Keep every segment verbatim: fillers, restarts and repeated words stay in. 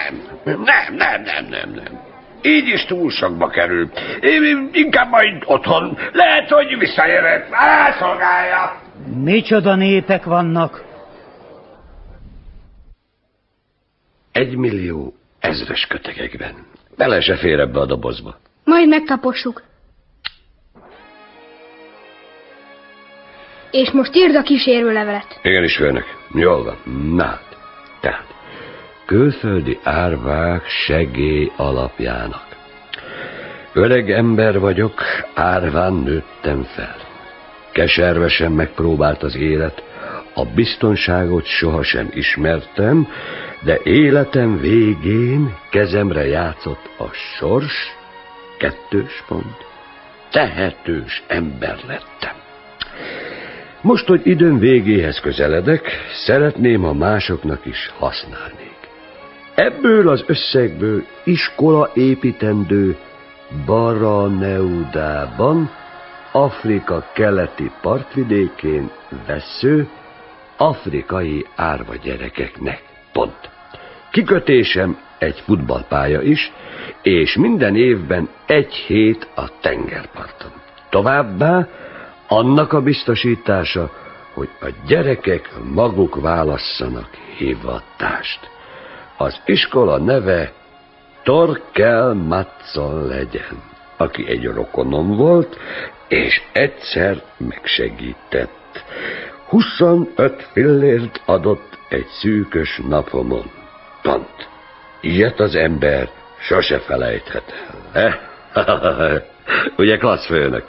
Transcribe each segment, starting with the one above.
Nem, nem, nem, nem, nem, nem. Így is túl sokba kerül. Én inkább majd otthon. Lehet, hogy visszaérek. Elszolgálja. Micsoda népek vannak? Egy millió ezres kötegekben. Bele se fér ebbe a dobozba. Majd megtapossuk. És most írd a kísérőlevelet. Igenis, főnök. Jól van. Na, tehát. Külföldi árvák segély alapjának. Öreg ember vagyok, árván nőttem fel. Keservesen megpróbált az élet, a biztonságot sohasem ismertem, de életem végén kezemre játszott a sors, kettős pont, tehetős ember lettem. Most, hogy időm végéhez közeledek, szeretném, ha másoknak is használnék. Ebből az összegből iskola építendő Baraneudában, Afrika keleti partvidékén vessző afrikai árva gyerekeknek. Pont. Kikötésem egy futballpálya is, és minden évben egy hét a tengerparton. Továbbá annak a biztosítása, hogy a gyerekek maguk válasszanak hivatást. Az iskola neve Torkel Mattsson legyen, aki egy rokonom volt, és egyszer megsegített. huszonöt fillért adott egy szűkös napomon. Pont. Ilyet az ember sose felejthet el. Eh? Ugye, klassz főnök?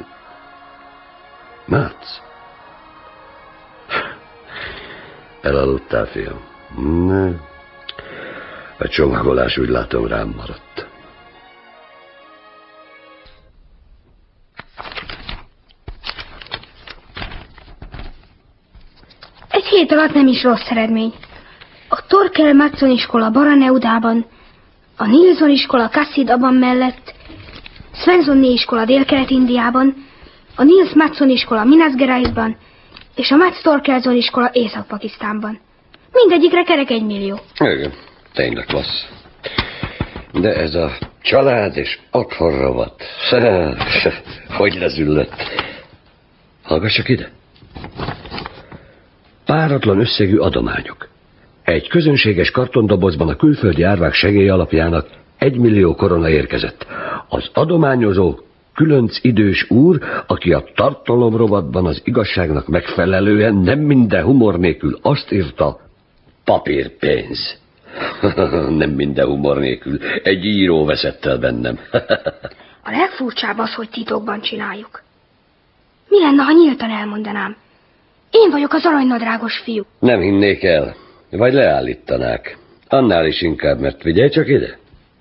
Matz? Elaludtál, fiam? Ne. A csomagolás úgy látom rám maradt. Egy hét alatt nem is rossz eredmény. A Torkel Mattsson iskola Baraneudában, a Nilsson iskola Kassidaban mellett, Svensonné iskola Délkelet-Indiában, a Nils Mattsson iskola Minas Geraisban, és a Mats Torkelsson iskola Észak-Pakisztánban. Mindegyikre kerek egy millió. Igen, tényleg klassz. De ez a család és otthon rovat. Hogy lezüllött. Hallgassak ide. Páratlan összegű adományok. Egy közönséges kartondobozban a külföldi árvák segély alapjának egy millió korona érkezett. Az adományozó különc idős úr, aki a tartalomrovatban az igazságnak megfelelően nem minden humor nélkül azt írta, papírpénz. Nem minden humor nélkül. Egy író veszett el bennem. A legfurcsább az, hogy titokban csináljuk. Mi lenne, ha nyíltan elmondanám? Én vagyok az aranynadrágos fiú. Nem hinnék el. Vagy leállítanák. Annál is inkább, mert figyelj csak ide.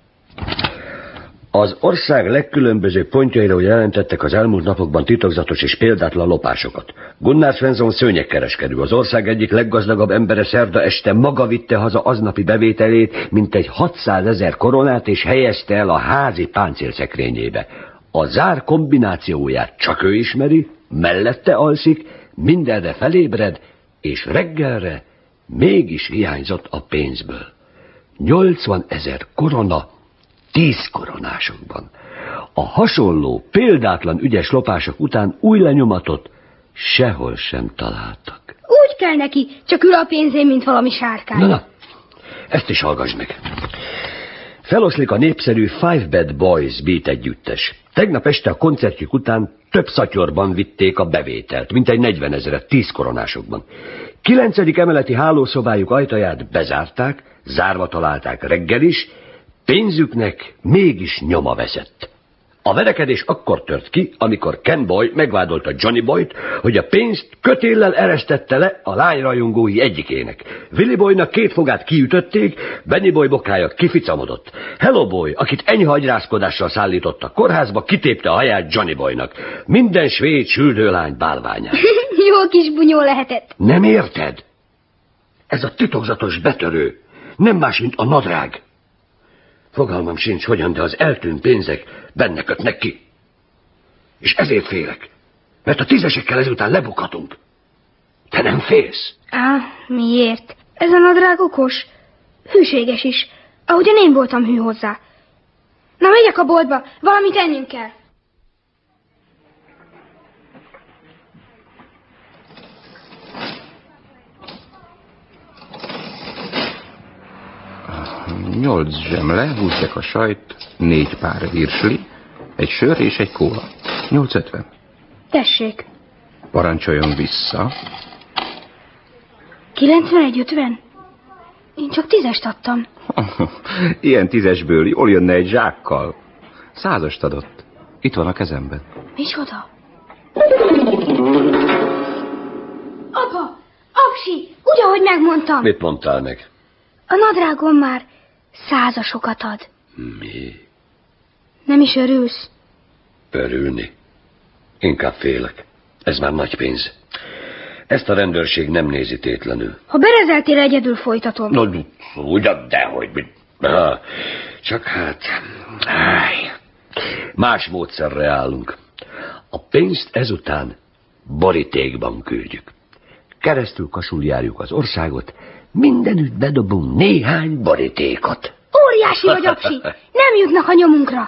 Az ország legkülönbözőbb pontjaira jelentettek az elmúlt napokban titokzatos és példátlan lopásokat. Gunnar Svensson szőnyegkereskedő, az ország egyik leggazdagabb embere szerda este maga vitte haza aznapi bevételét, mintegy hatszázezer koronát, és helyezte el a házi páncélszekrényébe. A zár kombinációját csak ő ismeri, mellette alszik, mindenre felébred, és reggelre mégis hiányzott a pénzből. nyolcvanezer korona tíz koronásokban. A hasonló, példátlan ügyes lopások után új lenyomatot sehol sem találtak. Úgy kell neki, csak ül a pénzén, mint valami sárkány. Na, na, ezt is hallgass meg. Feloszlik a népszerű Five Bad Boys beat együttes. Tegnap este a koncertjük után több szatyorban vitték a bevételt, mintegy negyvenezret, tíz koronásokban. Kilencedik emeleti hálószobájuk ajtaját bezárták, zárva találták reggel is, pénzüknek mégis nyoma veszett. A verekedés akkor tört ki, amikor Ken Boy megvádolta Johnny Boyt, hogy a pénzt kötéllel eresztette le a lányrajongói egyikének. Willy Boynak két fogát kiütötték, Benny Boy bokája kificamodott. Hello Boy, akit enyhe agyrázkodással szállított a kórházba, kitépte a haját Johnny Boynak. Minden svéd süldőlány bálványát. Jó kis bunyó lehetett. Nem érted? Ez a titokzatos betörő nem más, mint a nadrág. Fogalmam sincs hogyan, de az eltűnt pénzek benne kötnek ki. És ezért félek, mert a tízesekkel ezután lebukhatunk. Te nem félsz? Á, miért? Ez a nadrág okos, hűséges is. ahogyan én voltam hű hozzá. Na, megyek a boltba, valamit ennünk kell. Nyolc zsemle, húsz deka sajt, négy pár virsli, egy sör és egy kóla. Nyolc ötven. Tessék. Parancsoljon vissza. kilencvenegy ötven? Én csak tízest adtam. Ilyen tízesből jól jönne egy zsákkal. Százast adott. Itt van a kezemben. Micsoda? Apa! Apsi! Úgy, ahogy megmondtam. Mit mondtál meg? A nadrágom már százasokat ad. Mi? Nem is örülsz? Örülni? Inkább félek. Ez már nagy pénz. Ezt a rendőrség nem nézi tétlenül. Ha berezeltél, egyedül folytatom. No, ugyan, dehogy. Mit? Ha, csak hát... Áj, más módszerre állunk. A pénzt ezután borítékban küldjük. Keresztül kasul járjuk az országot, mindenütt bedobunk néhány borítékot. Óriási vagy, apsi! Nem jutnak a nyomunkra!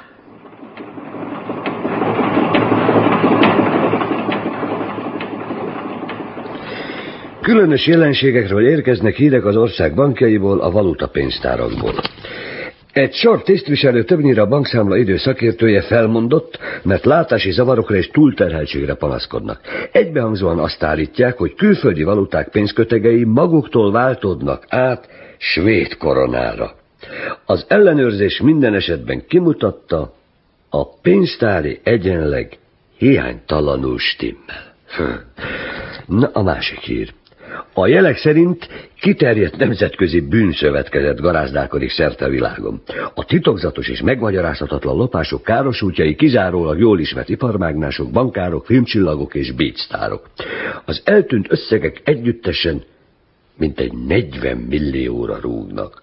Különös jelenségekről érkeznek hírek az ország bankjaiból, a valutapénztárakból. Egy sor tisztviselő, többnyire a bankszámla idő szakértője felmondott, mert látási zavarokra és túlterheltségre panaszkodnak. Egybehangzóan azt állítják, hogy külföldi valuták pénzkötegei maguktól váltódnak át svéd koronára. Az ellenőrzés minden esetben kimutatta, a pénztári egyenleg hiánytalanul stimmel. Na, a másik hír. A jelek szerint kiterjedt nemzetközi bűnszövetkezet garázdálkodik szerte a világon. A titokzatos és megmagyarázhatatlan lopások károsultjai kizárólag jól ismert iparmágnások, bankárok, filmcsillagok és beatsztárok. Az eltűnt összegek együttesen mintegy negyven millióra rúgnak.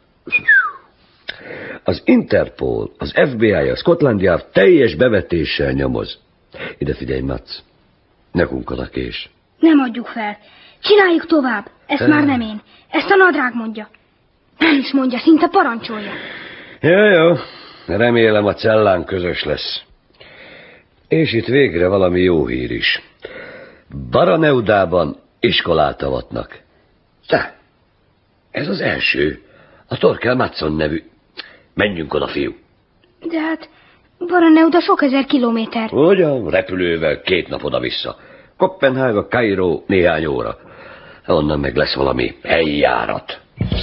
Az Interpol, az ef bé i, a Scotland Yard teljes bevetéssel nyomoz. Ide figyelj, Mac, nekünk a kés. Nem adjuk fel. Csináljuk tovább. Ezt már nem én. Ezt a nadrág mondja. Nem is mondja, szinte parancsolja. Jó, jó. Remélem a cellán közös lesz. És itt végre valami jó hír is. Baraneudában iskolát avatnak. De, ez az első. A Torkel Matson nevű. Menjünk oda, fiú. De hát, Baraneuda sok ezer kilométer. Ugyan, repülővel két nap oda-vissza. Kopenhága, Kairó, néhány óra. Onnan meg lesz valami helyi járat.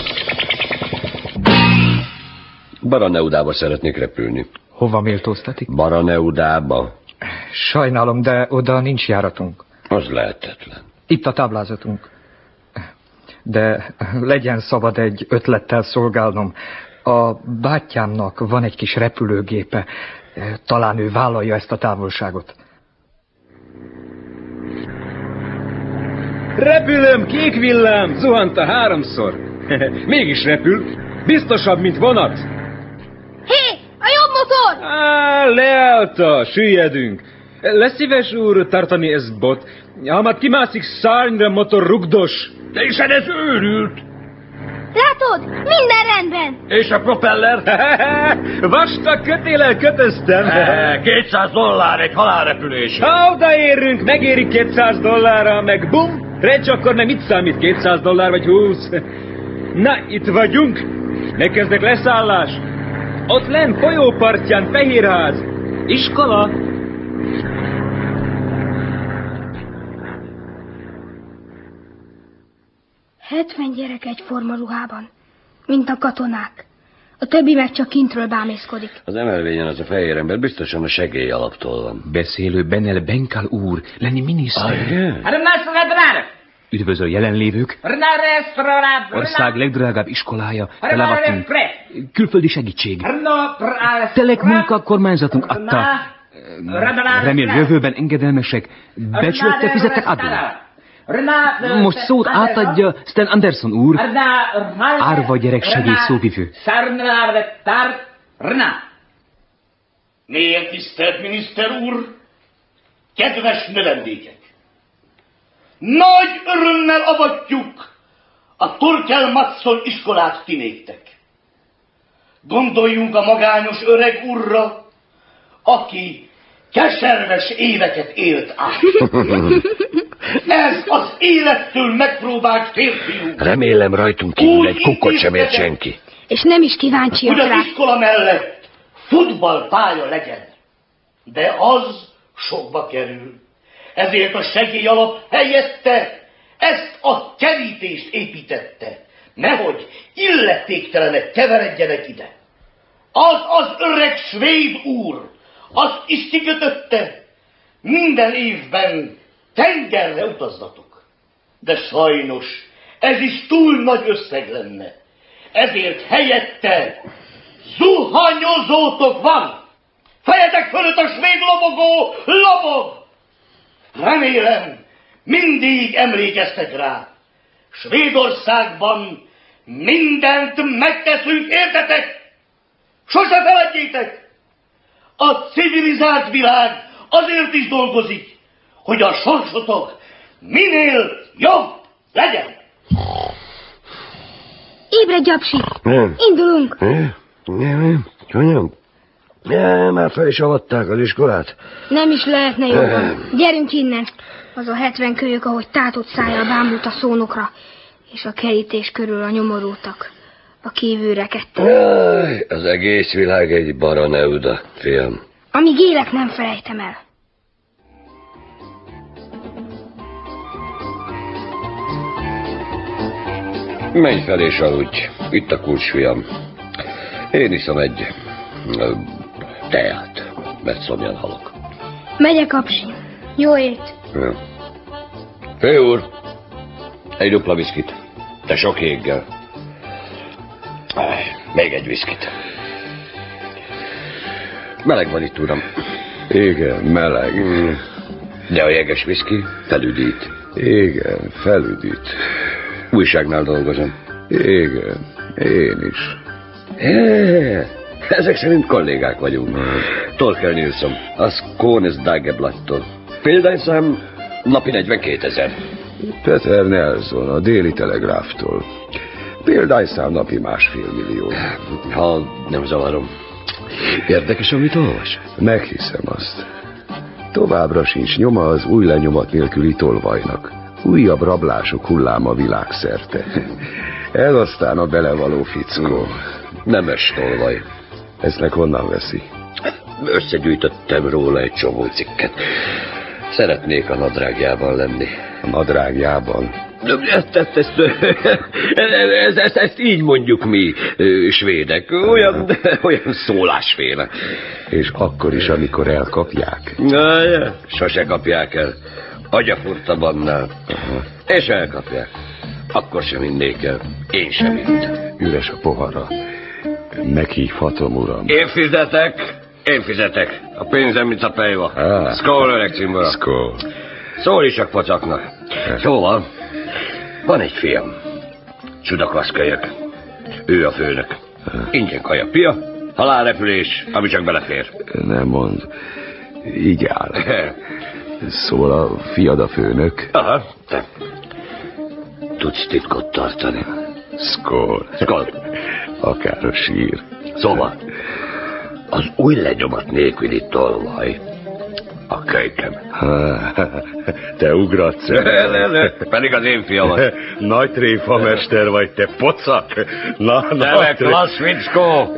Baraneudába szeretnék repülni. Hova méltóztatik? Baraneudába. Sajnálom, de oda nincs járatunk. Az lehetetlen. Itt a táblázatunk. De legyen szabad egy ötlettel szolgálnom. A bátyámnak van egy kis repülőgépe. Talán ő vállalja ezt a távolságot. Repülöm, kék villám, zuhant a háromszor. Mégis repül, biztosabb, mint vonat. Hé, a jobb motor! Á, leállta, süllyedünk. Lesz szíves úr tartani ezt bot. Ha már kimászik szárnyra, motor rugdos. De hiszen ez őrült. Látod, minden rendben. És a propeller? Vastag kötéllel kötöztem. kétszáz dollár egy halálrepülés. Ha odaérünk, megéri kétszáz dollárra, meg bum, recs, akkor nem mit számít kétszáz dollár vagy húsz. Na, itt vagyunk. Megkezdek leszállás. Ott lenn folyópartján Fehérház. Iskola. hetven gyerek egyforma ruhában, mint a katonák. A többi meg csak kintről bámészkodik. Az emelvényen az a fehér ember biztosan a segély alaptól van. Beszélő Benel Benkal úr, lenni miniszter. Ah, Üdvözöl jelenlévők. Ország legdrágább iskolája. Elavatunk. Külföldi segítség. Telek munka kormányzatunk adta. Remél jövőben engedelmesek. Becsülettel fizettek adót. Most szót átadja Sten Anderson úr, árva gyerek segély szóvivő. Mélyen tisztelt miniszter úr, kedves növendékek! Nagy örömmel avatjuk a Torkel Matson iskolát ti néktek. Gondoljunk a magányos öreg urra, aki keserves éveket élt át. Ez az élettől megpróbált férfiú. Remélem rajtunk kívül egy kukkot sem ért senki. És nem is kíváncsiak rá. Hogy rá. az iskola mellett futballpálya legyen. De az sokba kerül. Ezért a segélyalap helyette ezt a kerítést építette. Nehogy illetéktelenek keveredjenek ide. Az az öreg svéd úr azt is kikötötte, minden évben tengerre utazzatok. De sajnos ez is túl nagy összeg lenne. Ezért helyette zuhanyozótok van. Fejetek fölött a svéd lobogó lobog. Remélem, mindig emlékeztek rá. Svédországban mindent megteszünk, értetek? Sose feledjétek! A civilizált világ azért is dolgozik, hogy a sorsotok minél jobb legyen. Ébredj, apsi! Indulunk! Nem, nem, nem. Nem, már fel is avatták az iskolát. Nem is lehetne jobban. Gyerünk innen. Az a hetven kölyök, ahogy tátott szájjal bámult a szónokra, és a kerítés körül a nyomorultak, a kívülre ketten. Jaj, az egész világ egy Baraneuda, fiam. Amíg élek, nem felejtem el. Menj fel és aludj. Itt a kulcs, fiam. Én iszom egy ö, teát, mert szomjan halok. Megyek, apsi. Jó ét. Ja. Fő úr, egy dupla viszkit. Te sok jéggel. Még egy viszkit. Meleg van itt, uram. Igen, meleg. Mm. De a jeges viszki felüdít. Igen, felüdít. Újságnál dolgozom. Igen, én is. É, ezek szerint kollégák vagyunk. Mm. Torkel Nilsson, a Skånes Dagblattól. Példányszám napi negyvenkétezer. Peter Nelson, a Déli Telegráftól. Példányszám napi másfél millió. Ha nem zavarom. Érdekes, amit olvas? Meghiszem azt. Továbbra sincs nyoma az új lenyomat nélküli tolvajnak. Újabb rablások hulláma világszerte. Ez aztán a belevaló fickó. Nemes tolvaj. Ezt meg honnan veszi? Összegyűjtöttem róla egy csomó cikket. Szeretnék a nadrágjában lenni. A nadrágjában? Ezt, ezt, ezt, ezt, ezt, ezt így mondjuk mi, svédek. Olyan, olyan szólásféle. És akkor is, amikor elkapják? Na, ja. Sose kapják el. Agyafurta bannál. Uh-huh. És elkapják. Akkor sem innék el. Én sem itt. Üres a pohara. Meghívhatom, uram. Én fizetek. Én fizetek. A pénzem, mint a pejva. Ah. Skål, öreg cimbora. Skål. Szól is a pocaknak. Szóval, van egy fiam. Csudaklasz kölyök. Ő a főnök. Ingyen kaja, pia, halálrepülés, ami csak belefér. Nem mond. Így áll. Szól a fiad a főnök? Aha, te. Tudsz titkot tartani. Skål. Skål. Akár a sír. Szóval, az új lenyomat nélküli tolvaj a kölykem. Te ugratsz. Ne, ne, ne. Pedig az én fiamat. Nagy tréfamester vagy, te pocak. Na, Neve klassz, fickó.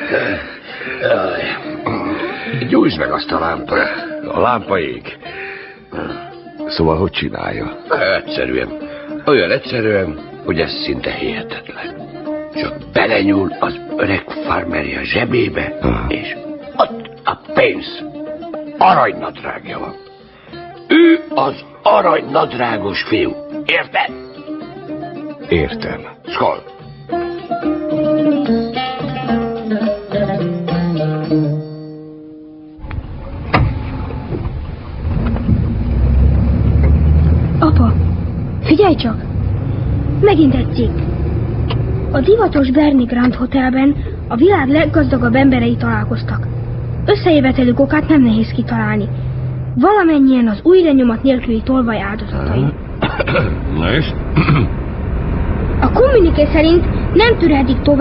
Gyújtsd meg azt a lámpát. A lámpa ég. Szóval hogy csinálja? Egyszerűen. Olyan egyszerűen, hogy ez szinte hihetetlen. Csak belenyúl az öreg farmerja zsebébe, aha, és ott a pénz. Aranynadrágja van. Ő az aranynadrágos fiú. Érted? Értem. Skål. Apa, figyelj csak! Megint egy cikk. A divatos Bernie Grand Hotelben a világ leggazdagabb emberei találkoztak. Összejövetelük okát nem nehéz kitalálni. Valamennyien az új lenyomat nélküli tolvaj áldozatai. Na és? A kommuniké szerint nem tűrhetik tovább,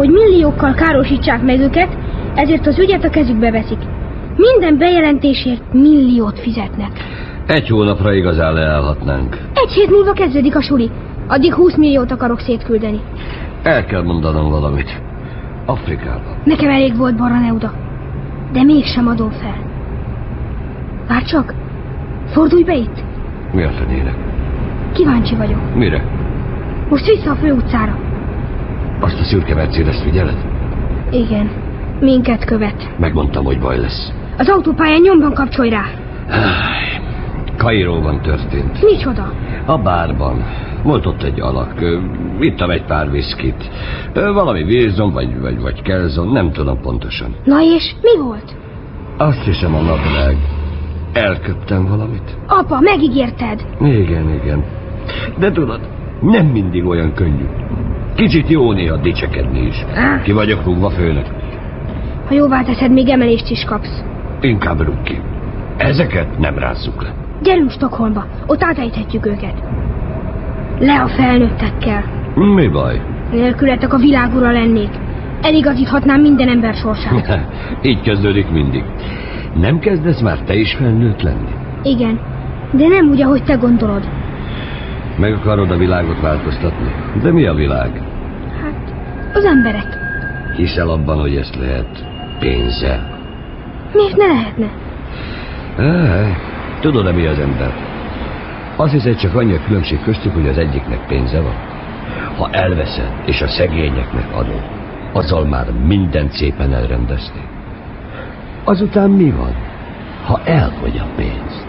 hogy milliókkal károsítsák meg őket, ezért az ügyet a kezükbe veszik. Minden bejelentésért milliót fizetnek. Egy hónapra igazán leállhatnánk. Egy hét múlva kezdődik a suli. Addig húsz milliót akarok szétküldeni. El kell mondanom valamit. Afrikában. Nekem elég volt Baraneuda. De mégsem adom fel. Várj csak. Fordulj be itt. Mi a fenének? Kíváncsi vagyok. Mire? Most vissza a főutcára. Azt a szürke Mercedes-t figyeled? Igen. Minket követ. Megmondtam, hogy baj lesz. Az autópályán nyomban kapcsolj rá. Kairóban történt. Micsoda? A bárban. Volt ott egy alak. Ittam egy pár viszkit. Valami Wilson, vagy, vagy, vagy Kelson, nem tudom pontosan. Na és mi volt? Azt hiszem a napvilág. Elköptem valamit. Apa, megígérted. Igen, igen. De tudod, nem mindig olyan könnyű. Kicsit jó néha dicsekedni is. Ah. Ki vagyok rúgva, főnök? Ha jóvá teszed, még emelést is kapsz. Inkább rúg ki. Ezeket nem rázzuk le. Gyerünk Stockholmba, ott átejthetjük őket. Le a felnőttekkel. Mi baj? Nélkületek a világ ura lennék. Eligazíthatnám minden ember sorsát. Így kezdődik mindig. Nem kezdesz már te is felnőtt lenni? Igen, de nem úgy, ahogy te gondolod. Meg akarod a világot változtatni? De mi a világ? Hát, az emberek. Hiszel abban, hogy ezt lehet pénzzel? Miért ne lehetne? Ah, tudod-e mi az ember? Azt hiszed, csak annyi a különbség köztük, hogy az egyiknek pénze van. Ha elveszed, és a szegényeknek adod, azzal már mindent szépen elrendezték. Azután mi van, ha elfogy a pénz?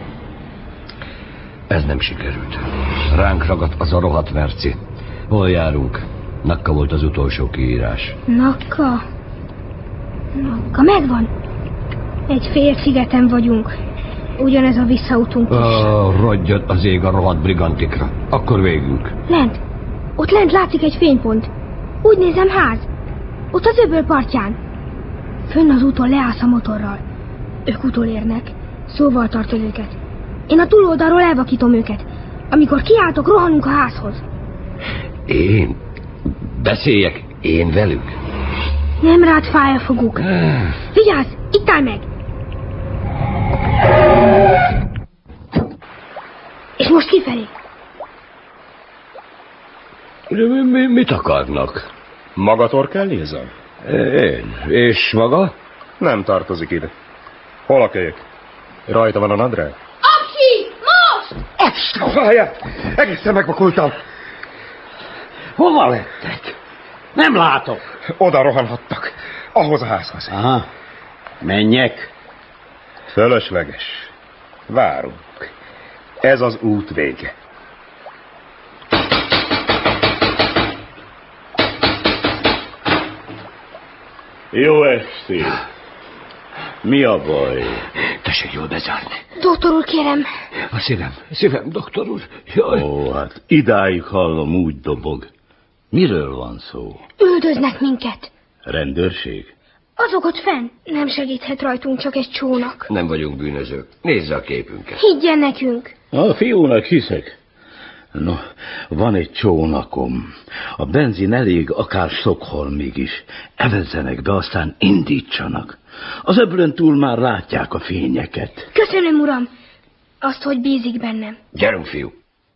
Ez nem sikerült. Ránk ragadt az a rohadt merci. Hol járunk? Nakka volt az utolsó kiírás. Nakka? Nakka, megvan. Egy fél szigeten vagyunk. Ugyanez a visszautunk is. Oh, rodjad az ég a rohadt brigantikra. Akkor végünk. Lent. Ott lent látszik egy fénypont. Úgy nézem, ház. Ott az öböl partján. Fönn az úton leállsz a motorral. Ők utolérnek. Szóval tartod őket. Én a túloldalról elvakítom őket. Amikor kiáltok, rohanunk a házhoz. Én? Beszéljek én velük? Nem rád fáj a foguk. Vigyázz, itt állj meg! És most kifelé. De mi, mi, mit akarnak? Maga Torkel Nilsson? Én. És maga? Nem tartozik ide. Hol a kölyök? Rajta van a nadrág? Apsi! Most! Apsi! Várjál! Egészen megvakultam. Hova lettek? Nem látok. Oda rohanhattak. Ahhoz a házhoz. Aha. Menjek? Fölösleges. Várunk. Ez az út vége. Jó estét. Mi a baj? Tessék jól bezárni. Doktor úr, kérem. A szívem, szívem, doktor úr. Jaj. Ó, hát idáig hallom, úgy dobog. Miről van szó? Üldöznek minket. Rendőrség? Azok ott fenn. Nem segíthet rajtunk csak egy csónak. Nem vagyunk bűnözők. Nézze a képünket. Higgyen nekünk. A fiúnak hiszek. No, van egy csónakom. A benzin elég akár Stockholmig is. Evezzenek be, aztán indítsanak. Az öblön túl már látják a fényeket. Köszönöm, uram. Azt, hogy bízik bennem. Gyerünk, fiú.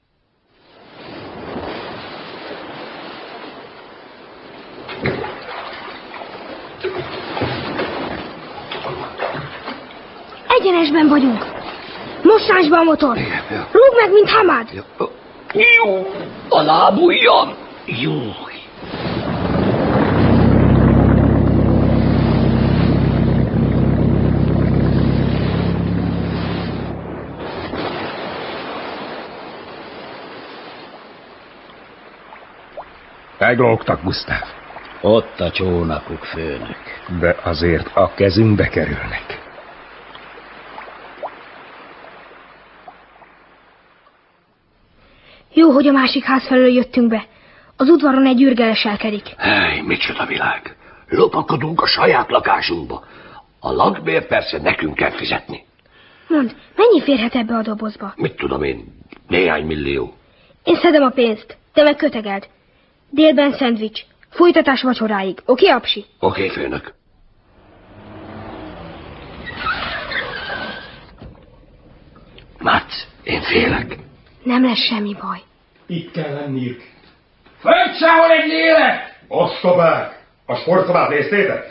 Egyenesben vagyunk. Mossásba a motor. Rúg meg, mint Hamad. Jó, a lábujjam. Jó. Meglógtak, Gusztáv. Ott a csónakuk, főnök. De azért a kezünkbe kerülnek. Jó, hogy a másik ház felől jöttünk be. Az udvaron egy űrge leselkedik. Hely, micsoda világ. Lopakodunk a saját lakásunkba. A lakbért persze nekünk kell fizetni. Mondd, mennyi férhet ebbe a dobozba? Mit tudom én, néhány millió. Én szedem a pénzt, te meg kötegeld. Délben szendvics, Folytatás vacsoráig. Oké, apsi? Oké, főnök. Mátsz, én félek. Nem lesz semmi baj. Itt kell lenniük. Fönt sehol egy lélek! Ostobák! A sportszobát néztétek?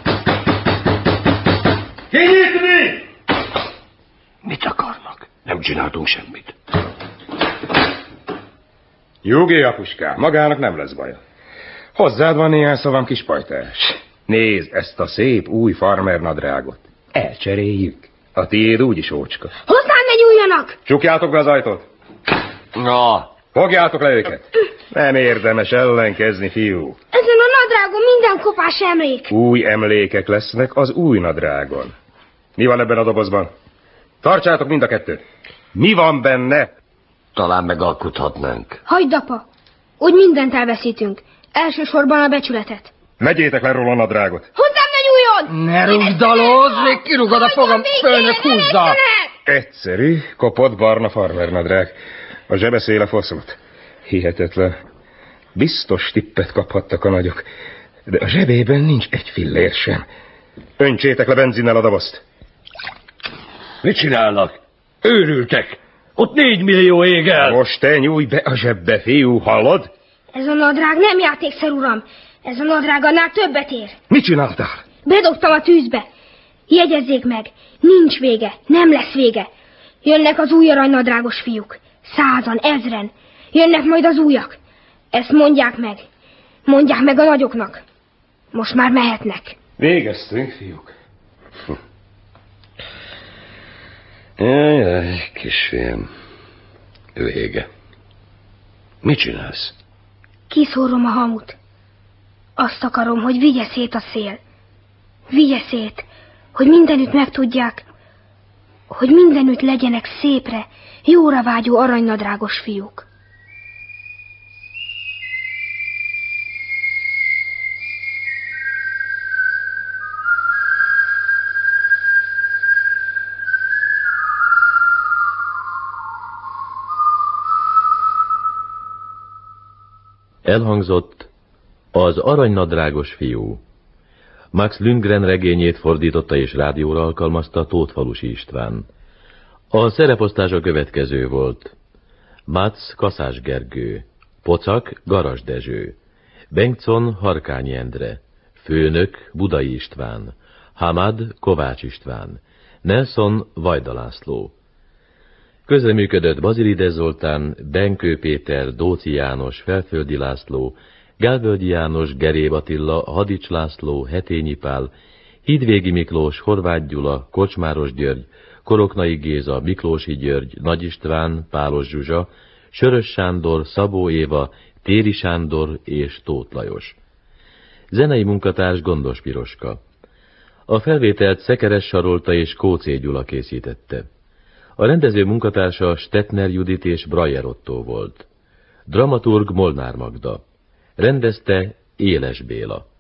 Kinyitni! Mit akarnak? Nem csináltunk semmit. Nyugi, apuskám, magának nem lesz baja. Hozzád van néhány szavam, kis pajtás. Nézd ezt a szép új farmer nadrágot. Elcseréljük. A tiéd úgyis ócska. Hozzám ne nyúljanak! Csukjátok be az ajtót. Na, Fogjátok le őket. Nem érdemes ellenkezni, fiú. Ezen a nadrágon minden kopás emlék. Új emlékek lesznek az új nadrágon. Mi van ebben a dobozban? Tartsátok mind a kettőt. Mi van benne? talán megalkuthatnánk. Hagyd, apa! Úgy mindent elveszítünk. Elsősorban a becsületet. Vegyétek le róla a nadrágot. Hozzám ne nyúljon! Ne rúgdalózz, még kirúgod a fogam, főnök húzza! Egyszerű, kopott barna farmer nadrág. A zsebe széle foszlott. Hihetetlen. Biztos tippet kaphattak a nagyok. De a zsebében nincs egy fillér sem. Öntsétek le benzinnel a dobozt. Mit csinálnak? Őrültek! Ott négy millió ég el! Most te nyújj be a zsebbe, fiú, hallod? Ez a nadrág nem játékszer, uram. Ez a nadrág annál többet ér. Mit csináltál? Bedobtam a tűzbe. Jegyezzék meg, nincs vége, nem lesz vége. Jönnek az új aranynadrágos fiúk. Százan, ezren. Jönnek majd az újak. Ezt mondják meg. Mondják meg a nagyoknak. Most már mehetnek. Végeztünk, fiúk. Jaj, jaj, kisfiam. Vége. Mit csinálsz? Kiszórom a hamut. Azt akarom, hogy vigye szét a szél. Vigye szét, hogy mindenütt megtudják, hogy mindenütt legyenek szépre, jóra vágyó aranynadrágos fiúk. Elhangzott az aranynadrágos fiú. Max Lundgren regényét fordította és rádióra alkalmazta Tóth Falusi István. A szereposztás a következő volt. Mátsz Kaszás Gergő, Pocak Garas Dezső, Bengtson Harkányi Endre, Főnök Budai István, Hamad Kovács István, Nelson Vajda László. Közreműködött Bazilides Zoltán, Benkő Péter, Dóci János, Felföldi László, Gálvölgyi János, Geréb Attila, Hadics László, Hetényi Pál, Hídvégi Miklós, Horváth Gyula, Kocsmáros György, Koroknai Géza, Miklósi György, Nagy István, Pálos Zsuzsa, Sörös Sándor, Szabó Éva, Téri Sándor és Tóth Lajos. Zenei munkatárs Gondos Piroska. A felvételt Szekeres Sarolta és Kóczé Gyula készítette. A rendező munkatársa Stettner Judit és Brajer Ottó volt. Dramaturg Molnár Magda. Rendezte Éles Béla.